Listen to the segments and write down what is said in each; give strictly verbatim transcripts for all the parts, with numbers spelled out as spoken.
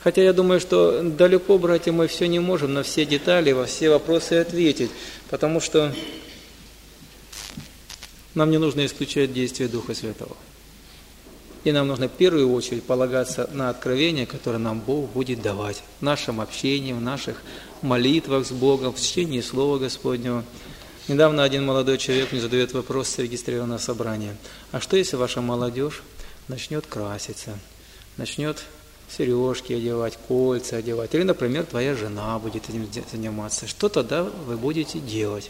Хотя я думаю, что далеко, братья, мы все не можем на все детали, во все вопросы ответить, потому что нам не нужно исключать действие Духа Святого. И нам нужно в первую очередь полагаться на откровение, которое нам Бог будет давать в нашем общении, в наших молитвах с Богом, в чтении Слова Господнего. Недавно один молодой человек мне задает вопрос с регистрированного собрания. А что, если ваша молодежь начнет краситься, начнет сережки одевать, кольца одевать, или, например, твоя жена будет этим заниматься? Что тогда вы будете делать?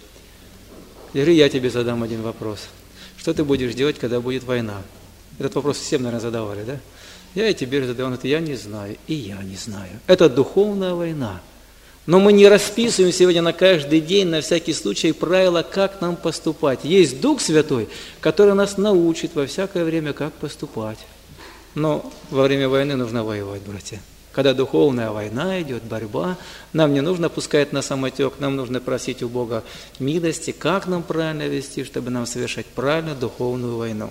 Или я тебе задам один вопрос. Что ты будешь делать, когда будет война? Этот вопрос всем, наверное, задавали, да? Я и тебе задаю, он это я не знаю, и я не знаю. Это духовная война. Но мы не расписываем сегодня на каждый день, на всякий случай, правила, как нам поступать. Есть Дух Святой, который нас научит во всякое время, как поступать. Но во время войны нужно воевать, братья. Когда духовная война идет, борьба, нам не нужно пускать на самотек, нам нужно просить у Бога милости, как нам правильно вести, чтобы нам совершать правильно духовную войну.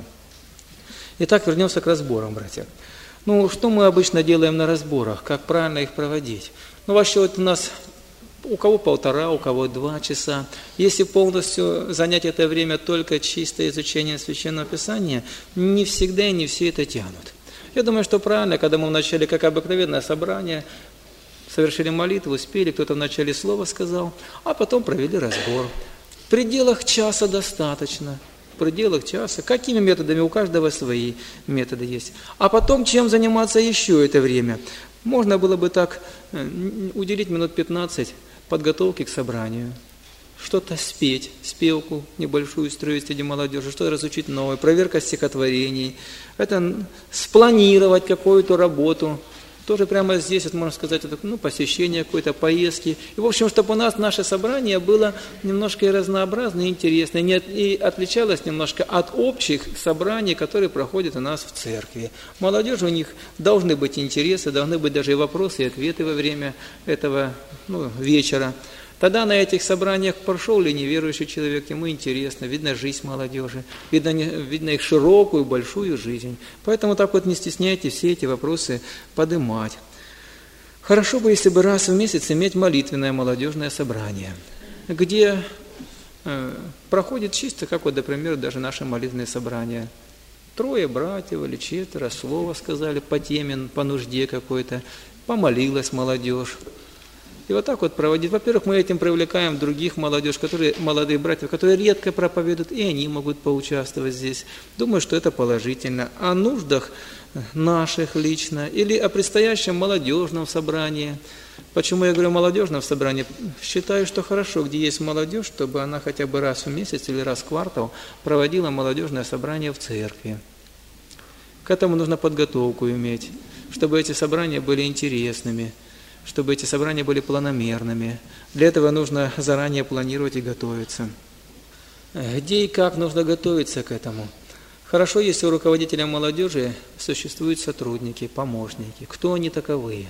Итак, вернемся к разборам, братья. Ну, что мы обычно делаем на разборах? Как правильно их проводить? Ну, вообще, вот у нас у кого полтора, у кого два часа. Если полностью занять это время только чисто изучением Священного Писания, не всегда и не все это тянут. Я думаю, что правильно, когда мы вначале, как обыкновенное собрание, совершили молитву, спели, кто-то вначале слово сказал, а потом провели разбор. В пределах часа достаточно. В пределах часа. Какими методами? У каждого свои методы есть. А потом чем заниматься еще это время? Можно было бы так уделить минут пятнадцать подготовки к собранию. Что-то спеть, спевку небольшую строить среди молодежи, что-то разучить новое, проверка стихотворений. Это спланировать какую-то работу. Тоже прямо здесь, вот можно сказать, это, ну, посещение какой-то поездки. И, в общем, чтобы у нас наше собрание было немножко и разнообразное, и интересное, и, не, и отличалось немножко от общих собраний, которые проходят у нас в церкви. Молодежь, у них должны быть интересы, должны быть даже и вопросы, и ответы во время этого, ну, вечера. Тогда на этих собраниях прошел ли неверующий человек, ему интересно, видно жизнь молодежи, видно, видно их широкую, большую жизнь. Поэтому так вот не стесняйтесь все эти вопросы поднимать. Хорошо бы, если бы раз в месяц иметь молитвенное молодежное собрание, где э, проходит чисто, как вот, например, даже наше молитвенное собрание. Трое братьев или четверо, слово сказали по теме, по нужде какой-то, помолилась молодежь. И вот так вот проводить. Во-первых, мы этим привлекаем других молодежь, которые, молодых братьев, которые редко проповедуют, и они могут поучаствовать здесь. Думаю, что это положительно. О нуждах наших лично или о предстоящем молодежном собрании. Почему я говорю молодежном собрании? Считаю, что хорошо, где есть молодежь, чтобы она хотя бы раз в месяц или раз в квартал проводила молодежное собрание в церкви. К этому нужно подготовку иметь, чтобы эти собрания были интересными, чтобы эти собрания были планомерными. Для этого нужно заранее планировать и готовиться. Где и как нужно готовиться к этому? Хорошо, если у руководителя молодежи существуют сотрудники, помощники. Кто они таковые?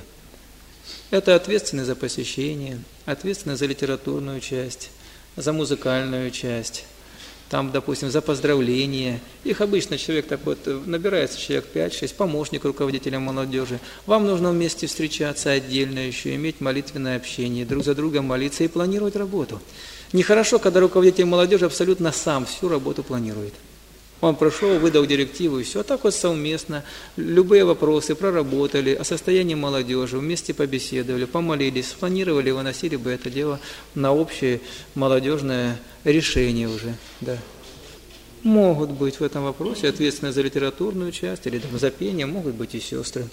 Это ответственный за посещение, ответственный за литературную часть, за музыкальную часть, там, допустим, за поздравления. Их обычно человек так вот, набирается человек пять-шесть, помощник руководителя молодежи. Вам нужно вместе встречаться отдельно еще, иметь молитвенное общение, друг за другом молиться и планировать работу. Нехорошо, когда руководитель молодежи абсолютно сам всю работу планирует. Он прошел, выдал директиву и все. А так вот совместно любые вопросы проработали, о состоянии молодежи, вместе побеседовали, помолились, спланировали, выносили бы это дело на общее молодежное решение уже. Да. Могут быть в этом вопросе ответственны за литературную часть или там, за пение, могут быть и сестры.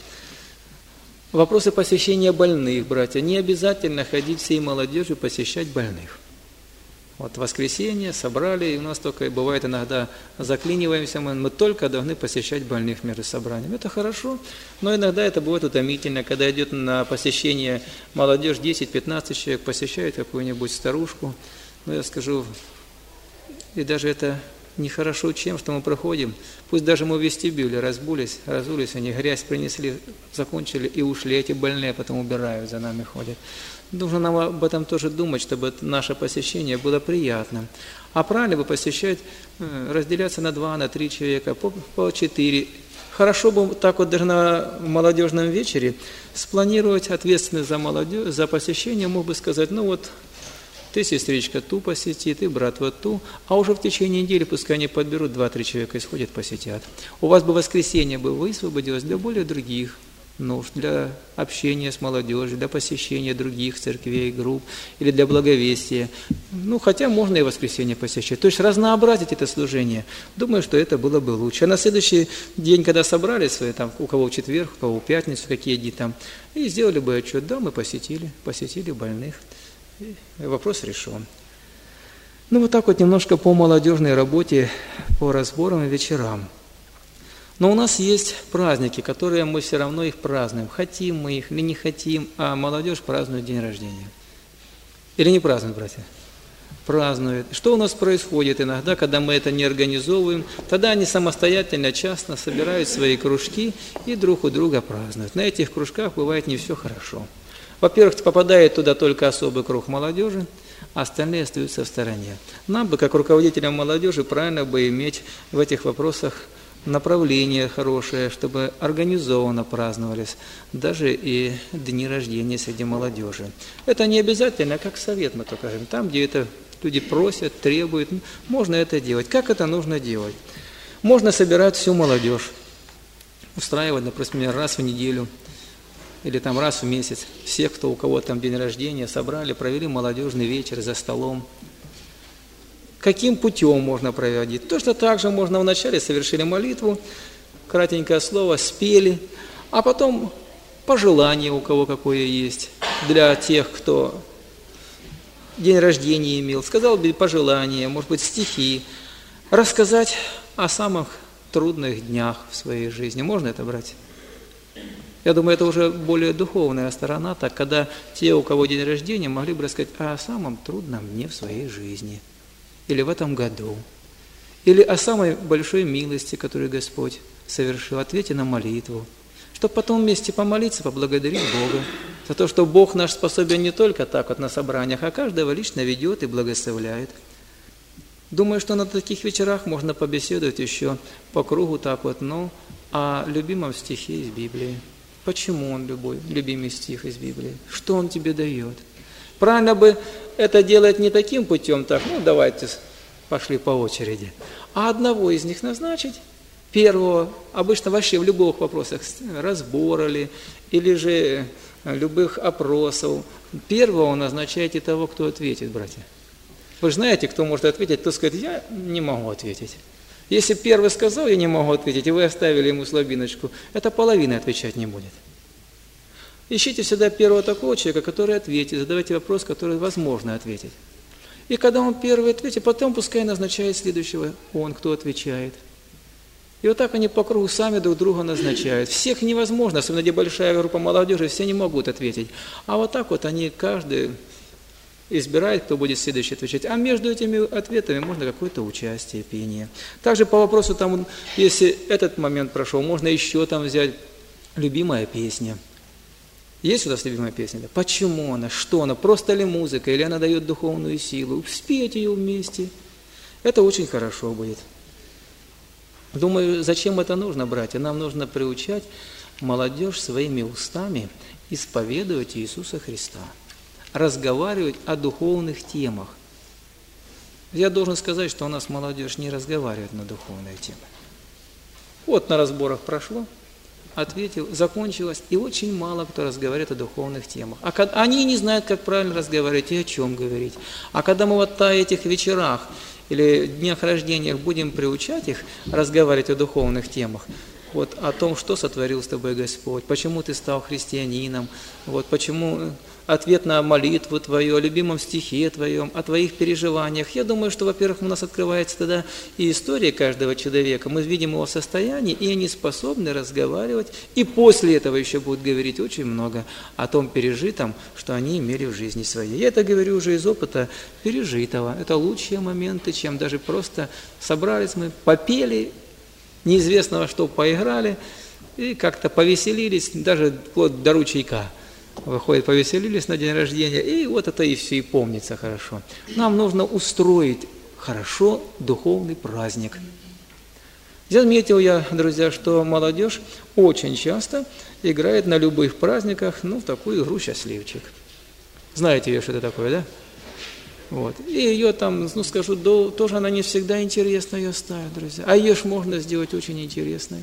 Вопросы посещения больных, братья. Не обязательно ходить всей молодежью посещать больных. Вот воскресенье собрали, и у нас только бывает иногда заклиниваемся, мы, мы только должны посещать больных между собраниями. Это хорошо, но иногда это бывает утомительно, когда идет на посещение молодежь, десять-пятнадцать человек посещает какую-нибудь старушку. Ну, я скажу, и даже это нехорошо чем, что мы проходим. Пусть даже мы в вестибюле разбулись, разулись, они грязь принесли, закончили и ушли, эти больные потом убирают, за нами ходят. Нужно нам об этом тоже думать, чтобы наше посещение было приятным. А правильно бы посещать, разделяться на два, на три человека, по, по четыре. хорошо бы так вот даже на молодежном вечере спланировать ответственность за молодежь, за посещение, мог бы сказать, ну вот, ты, сестричка, ту посети, ты, брат, вот ту, а уже в течение недели пускай они подберут, два-три человека и сходят, посетят. У вас бы воскресенье бы высвободилось для более других нужд, для общения с молодежью, для посещения других церквей, групп или для благовестия. Ну, хотя можно и воскресенье посещать. То есть разнообразить это служение. Думаю, что это было бы лучше. А на следующий день, когда собрались, там, у кого в четверг, у кого в пятницу, какие дни там, и сделали бы отчет, да, мы посетили, посетили больных. И вопрос решен. Ну, вот так вот немножко по молодежной работе, по разборам и вечерам. Но у нас есть праздники, которые мы все равно их празднуем. Хотим мы их или не хотим, а молодежь празднует день рождения. Или не празднует, братья? Празднует. Что у нас происходит иногда, когда мы это не организовываем? Тогда они самостоятельно, частно собирают свои кружки и друг у друга празднуют. На этих кружках бывает не все хорошо. Во-первых, попадает туда только особый круг молодежи, а остальные остаются в стороне. Нам бы, как руководителям молодежи, правильно бы иметь в этих вопросах направление хорошее, чтобы организованно праздновались даже и дни рождения среди молодежи. Это не обязательно, как совет мы только говорим. Там, где это люди просят, требуют, можно это делать. Как это нужно делать? Можно собирать всю молодежь, устраивать, например, раз в неделю или там раз в месяц. Всех, кто у кого там день рождения, собрали, провели молодежный вечер за столом. Каким путем можно проводить? Точно так же можно вначале совершили молитву, кратенькое слово, спели, а потом пожелание у кого какое есть для тех, кто день рождения имел, сказал бы пожелание, может быть, стихи, рассказать о самых трудных днях в своей жизни. Можно это брать? Я думаю, это уже более духовная сторона, так когда те, у кого день рождения, могли бы рассказать о самом трудном дне в своей жизни. Или в этом году, или о самой большой милости, которую Господь совершил, ответьте на молитву, чтобы потом вместе помолиться, поблагодарить Бога за то, что Бог наш способен не только так вот на собраниях, а каждого лично ведет и благословляет. Думаю, что на таких вечерах можно побеседовать еще по кругу так вот, ну, о любимом стихе из Библии. Почему он любой, любимый стих из Библии? Что он тебе дает? Правильно бы это делать не таким путем, так, ну, давайте пошли по очереди, а одного из них назначить, первого, обычно вообще в любых вопросах разбора ли, или же любых опросов, первого назначайте того, кто ответит, братья. Вы же знаете, кто может ответить, кто скажет, я не могу ответить. Если первый сказал, я не могу ответить, и вы оставили ему слабиночку, это половина отвечать не будет. Ищите всегда первого такого человека, который ответит, задавайте вопрос, который возможно ответить. И когда он первый ответит, потом пускай назначает следующего, он, кто отвечает. И вот так они по кругу сами друг друга назначают. Всех невозможно, особенно где большая группа молодежи, все не могут ответить. А вот так вот они, каждый избирает, кто будет следующий отвечать. А между этими ответами можно какое-то участие, пение. Также по вопросу, там, если этот момент прошел, можно еще там взять любимая песня. Есть у нас любимая песня? Почему она? Что она? Просто ли музыка? Или она дает духовную силу? Спейте ее вместе. Это очень хорошо будет. Думаю, зачем это нужно, братья? Нам нужно приучать молодежь своими устами исповедовать Иисуса Христа, разговаривать о духовных темах. Я должен сказать, что у нас молодежь не разговаривает на духовные темы. Вот на разборах прошло, ответил, закончилось, и очень мало кто разговаривает о духовных темах. А когда, они не знают, как правильно разговаривать и о чем говорить. А когда мы вот на этих вечерах или днях рождениях будем приучать их разговаривать о духовных темах, вот о том, что сотворил с тобой Господь, почему ты стал христианином, вот почему ответ на молитву твою, о любимом стихе твоем, о твоих переживаниях. Я думаю, что, во-первых, у нас открывается тогда и история каждого человека, мы видим его состояние, и они способны разговаривать, и после этого еще будут говорить очень много о том пережитом, что они имели в жизни своей. Я это говорю уже из опыта пережитого. Это лучшие моменты, чем даже просто собрались мы, попели, неизвестно во что поиграли, и как-то повеселились, даже вплоть до ручейка. Выходит, повеселились на день рождения, и вот это и все и помнится хорошо. Нам нужно устроить хорошо духовный праздник. Заметил я, друзья, что молодежь очень часто играет на любых праздниках, ну, в такую игру «Счастливчик». Знаете ее, что это такое, да? Вот. И ее там, ну, скажу, до, тоже она не всегда интересно ее ставит, друзья. А ее ж можно сделать очень интересной.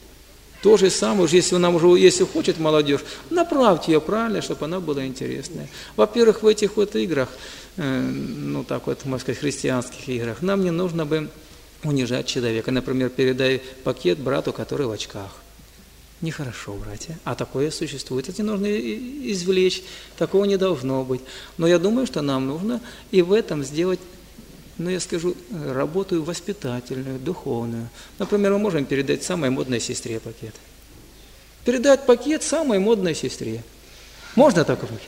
То же самое, уж если она уже, если хочет молодежь, направьте ее правильно, чтобы она была интересная. Во-первых, в этих вот играх, э, ну так вот, можно сказать, христианских играх, нам не нужно бы унижать человека. Например, передай пакет брату, который в очках. Нехорошо, братья. А такое существует. Это нужно извлечь. Такого не должно быть. Но я думаю, что нам нужно и в этом сделать, ну, я скажу, работу воспитательную, духовную. Например, мы можем передать самой модной сестре пакет. Передать пакет самой модной сестре. Можно так говорить?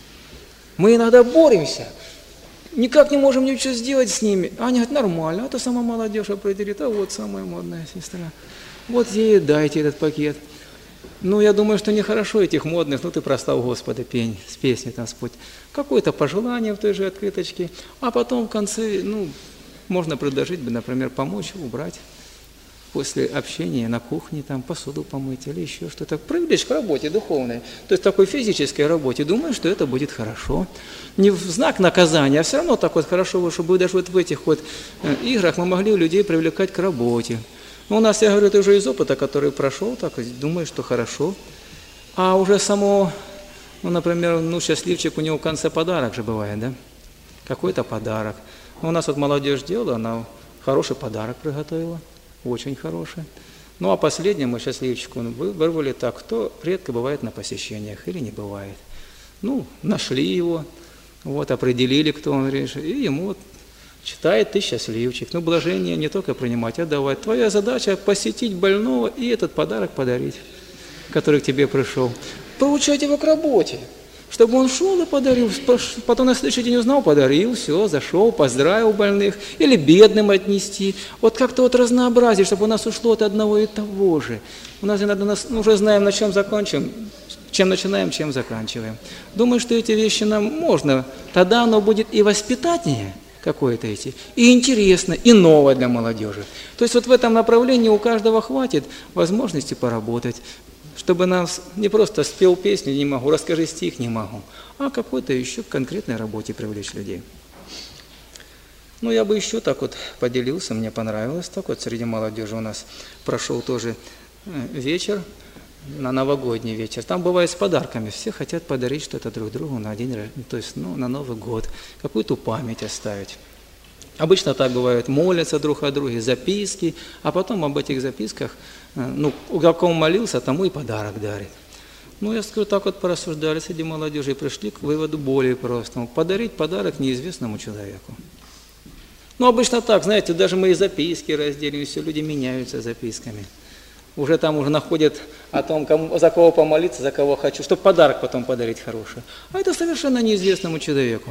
Мы иногда боремся. Никак не можем ничего сделать с ними. А они говорят, нормально, это сама молодежь определит, а вот самая модная сестра. Вот ей дайте этот пакет. Ну, я думаю, что нехорошо этих модных, ну, ты прослав Господа, пень, с песней там спуть. Какое-то пожелание в той же открыточке, а потом в конце, ну, можно предложить, например, помочь убрать после общения на кухне, там, посуду помыть или еще что-то. Привлечь к работе духовной, то есть такой физической работе. Думаю, что это будет хорошо. Не в знак наказания, а все равно так вот хорошо, чтобы даже вот в этих вот играх мы могли людей привлекать к работе. Но у нас, я говорю, это уже из опыта, который прошел, так думаю, что хорошо. А уже само, ну, например, ну, счастливчик, у него в конце подарок же бывает, да? Какой-то подарок. У нас вот молодежь делала, она хороший подарок приготовила, очень хороший. Ну, а последнему мы счастливчику вырвали так, кто редко бывает на посещениях или не бывает. Ну, нашли его, вот, определили, кто он решил, и ему вот читает ты счастливчик. Ну, блажение не только принимать, а давать. Твоя задача посетить больного и этот подарок подарить, который к тебе пришел. Получать его к работе, чтобы он шел и подарил. Потом на следующий день узнал, подарил, все, зашел, поздравил больных. Или бедным отнести. Вот как-то вот разнообразие, чтобы у нас ушло от одного и того же. У нас иногда нас, мы уже знаем, на чем закончим, чем начинаем, чем заканчиваем. Думаю, что эти вещи нам можно. Тогда оно будет и воспитательнее какое-то идти, и интересно, и новое для молодежи. То есть вот в этом направлении у каждого хватит возможности поработать, чтобы нас не просто спел песню не могу, расскажи стих не могу, а какой-то еще конкретной работе привлечь людей. Ну, я бы еще так вот поделился, мне понравилось так вот среди молодежи у нас прошел тоже вечер, на новогодний вечер. Там бывает с подарками. Все хотят подарить что-то друг другу на день, то есть ну, на Новый год, какую-то память оставить. Обычно так бывает, молятся друг о друге, записки, а потом об этих записках, ну, у кого молился, тому и подарок дарит. Ну, я скажу, так вот порассуждали среди молодежи и пришли к выводу более простому. Подарить подарок неизвестному человеку. Ну, обычно так, знаете, даже мы и записки разделим, все, люди меняются записками. Уже там уже находят о том, кому, за кого помолиться, за кого хочу, чтобы подарок потом подарить хороший. А это совершенно неизвестному человеку.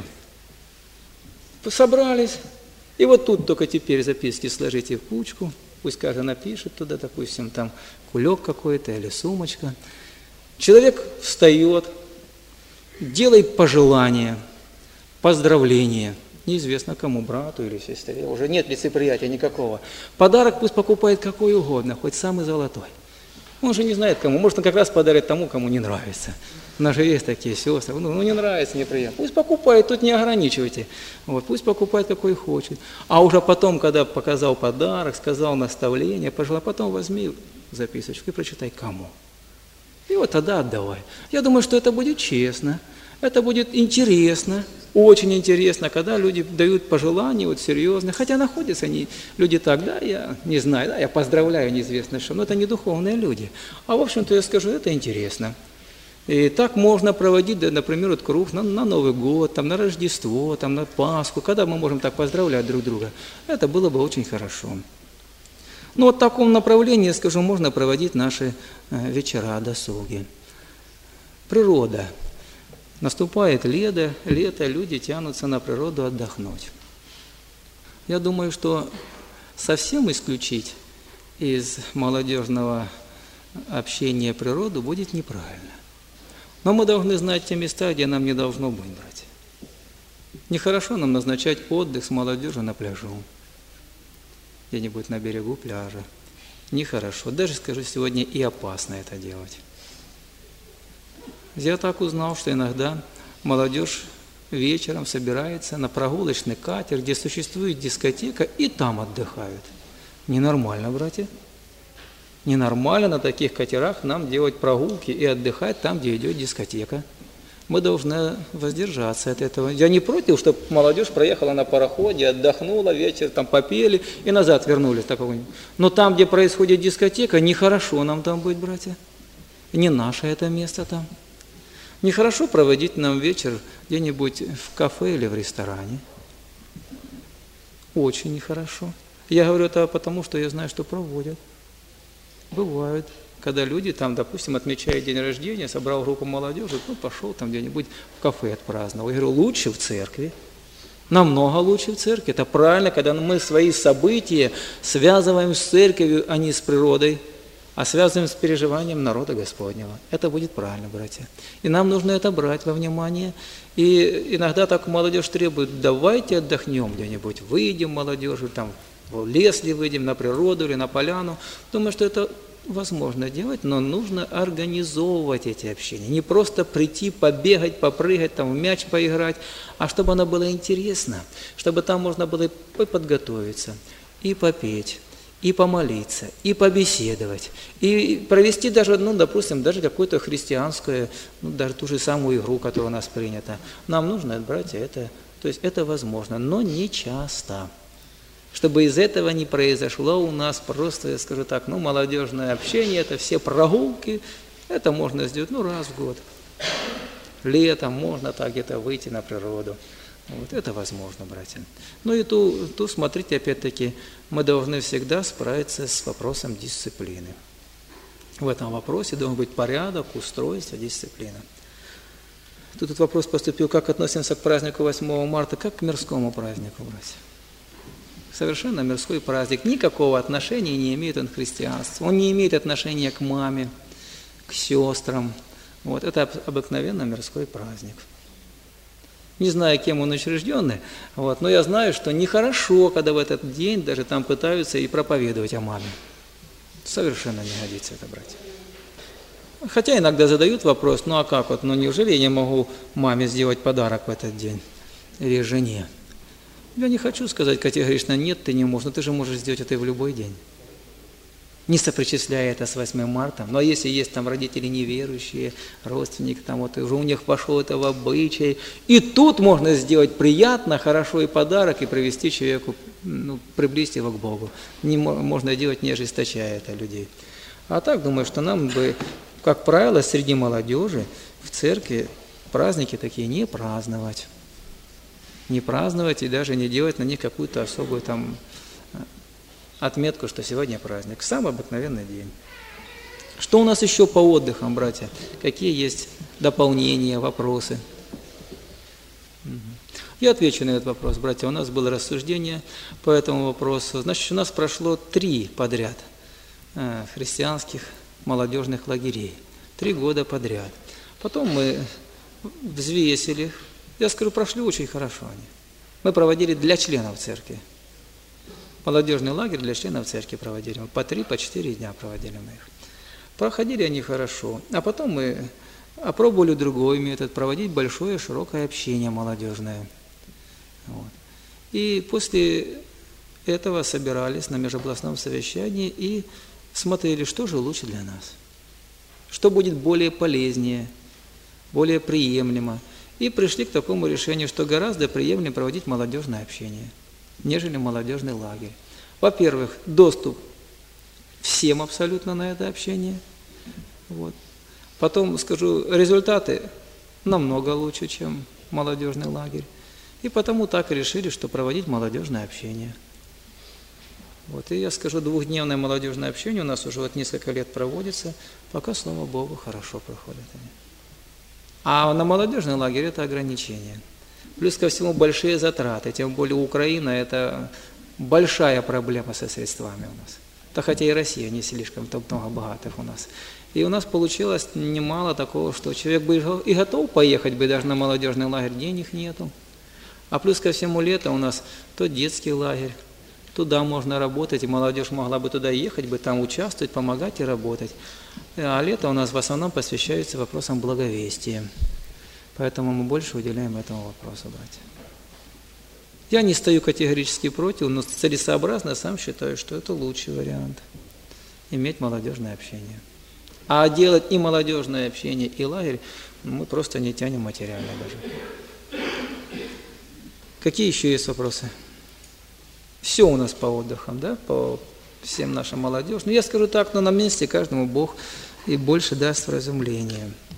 Собрались, и вот тут только теперь записки сложите в кучку, пусть каждый напишет туда, допустим, там кулек какой-то или сумочка. Человек встает, делает пожелания, поздравления. Неизвестно кому, брату или сестре, уже нет лицеприятия никакого. Подарок пусть покупает какой угодно, хоть самый золотой. Он же не знает кому, может он как раз подарит тому, кому не нравится. У нас же есть такие сестры, ну, ну не нравится, неприятно. Пусть покупает, тут не ограничивайте. Вот, пусть покупает какой хочет. А уже потом, когда показал подарок, сказал наставление, пожелал, потом возьми записочку и прочитай кому. И вот тогда отдавай. Я думаю, что это будет честно, это будет интересно. Очень интересно, когда люди дают пожелания вот серьезные, хотя находятся они, люди так, да, я не знаю, да, я поздравляю неизвестно что, но это не духовные люди. А в общем-то я скажу, это интересно. И так можно проводить, да, например, вот круг на, на Новый год, там, на Рождество, там, на Пасху, когда мы можем так поздравлять друг друга. Это было бы очень хорошо. Ну вот в таком направлении, я скажу, можно проводить наши э, вечера, досуги. Природа. Наступает лето, лето, люди тянутся на природу отдохнуть. Я думаю, что совсем исключить из молодежного общения природу будет неправильно. Но мы должны знать те места, где нам не должно быть, братья. Нехорошо нам назначать отдых с молодежью на пляжу, где-нибудь на берегу пляжа. нехорошо. Даже, скажу сегодня, и опасно это делать. Я так узнал, что иногда молодежь вечером собирается на прогулочный катер, где существует дискотека, и там отдыхают. Ненормально, братья. Ненормально на таких катерах нам делать прогулки и отдыхать там, где идет дискотека. Мы должны воздержаться от этого. Я не против, чтобы молодежь проехала на пароходе, отдохнула, вечер там попели и назад вернулись. Такого. Но там, где происходит дискотека, нехорошо нам там быть, братья. Не наше это место там. Нехорошо проводить нам вечер где-нибудь в кафе или в ресторане. Очень нехорошо. Я говорю это потому, что я знаю, что проводят. Бывает, когда люди там, допустим, отмечают день рождения, собрал группу молодежи, ну, пошел там где-нибудь в кафе отпраздновал. Я говорю, лучше в церкви. Намного лучше в церкви. Это правильно, когда мы свои события связываем с церковью, а не с природой, а связываем с переживанием народа Господнего. Это будет правильно, братья. И нам нужно это брать во внимание. И иногда так молодежь требует, давайте отдохнем где-нибудь, выйдем молодежи, там, в лес ли выйдем, на природу или на поляну. Думаю, что это возможно делать, но нужно организовывать эти общения. Не просто прийти, побегать, попрыгать, там, в мяч поиграть, а чтобы оно было интересно, чтобы там можно было и подготовиться, и попеть, и помолиться, и побеседовать, и провести даже, ну, допустим, даже какую-то христианскую, ну, даже ту же самую игру, которая у нас принята. Нам нужно, братья, это, то есть это возможно, но не часто. Чтобы из этого не произошло у нас просто, я скажу так, ну, молодежное общение, это все прогулки, это можно сделать, ну, раз в год. Летом можно так где-то выйти на природу. Вот это возможно, братья. Ну и ту, ту, смотрите, опять-таки, мы должны всегда справиться с вопросом дисциплины. В этом вопросе должен быть порядок, устройство, дисциплина. Тут, тут вопрос поступил, как относимся к празднику восьмого марта, как к мирскому празднику, братья. Совершенно мирской праздник, никакого отношения не имеет он к христианству. Он не имеет отношения к маме, к сестрам. Вот, это обыкновенно мирской праздник. Не знаю, кем он учрежденный, вот, но я знаю, что нехорошо, когда в этот день даже там пытаются и проповедовать о маме. Совершенно не годится это, братья. Хотя иногда задают вопрос, ну а как вот, ну неужели я не могу маме сделать подарок в этот день или жене? Я не хочу сказать категорично, нет, ты не можешь, но ты же можешь сделать это и в любой день. Не сопричисляя это с восьмым марта. Но если есть там родители неверующие, родственники, там вот уже у них пошло это в обычай, и тут можно сделать приятно, хорошо и подарок, и привести человеку, ну, приблизить его к Богу. Не можно делать, не ожесточая это людей. А так, думаю, что нам бы, как правило, среди молодежи в церкви праздники такие не праздновать. Не праздновать и даже не делать на них какую-то особую там отметку, что сегодня праздник. Самый обыкновенный день. Что у нас еще по отдыхам, братья? Какие есть дополнения, вопросы? Я отвечу на этот вопрос, братья. У нас было рассуждение по этому вопросу. Значит, у нас прошло три подряд христианских молодежных лагерей. Три года подряд. Потом мы взвесили. Я скажу, прошли очень хорошо они. Мы проводили для членов церкви. Молодежный лагерь для членов церкви проводили. Мы по три, по четыре дня проводили мы их. Проходили они хорошо. А потом мы опробовали другой метод, проводить большое, широкое общение молодежное. Вот. И после этого собирались на межобластном совещании и смотрели, что же лучше для нас. Что будет более полезнее, более приемлемо. И пришли к такому решению, что гораздо приемлемо проводить молодежное общение, нежели молодежный лагерь. Во-первых, доступ всем абсолютно на это общение. Вот. Потом скажу, результаты намного лучше, чем молодежный лагерь. И потому так решили, что проводить молодежное общение. Вот. И я скажу, двухдневное молодежное общение у нас уже вот несколько лет проводится, пока, слава Богу, хорошо проходят они. А на молодежный лагерь это ограничение. Плюс ко всему большие затраты, тем более Украина это большая проблема со средствами у нас. Да хотя и Россия не слишком-то много богатых у нас. И у нас получилось немало такого, что человек бы и готов поехать бы даже на молодежный лагерь, денег нету. А плюс ко всему лето у нас то детский лагерь, туда можно работать, и молодежь могла бы туда ехать, бы там участвовать, помогать и работать. А лето у нас в основном посвящается вопросам благовестия. Поэтому мы больше уделяем этому вопросу, братья. Я не стою категорически против, но целесообразно сам считаю, что это лучший вариант. Иметь молодежное общение. А делать и молодежное общение, и лагерь мы просто не тянем материально даже. Какие еще есть вопросы? Все у нас по отдыхам, да, по всем нашим молодежь. Ну, я скажу так, но на месте каждому Бог и больше даст вразумление.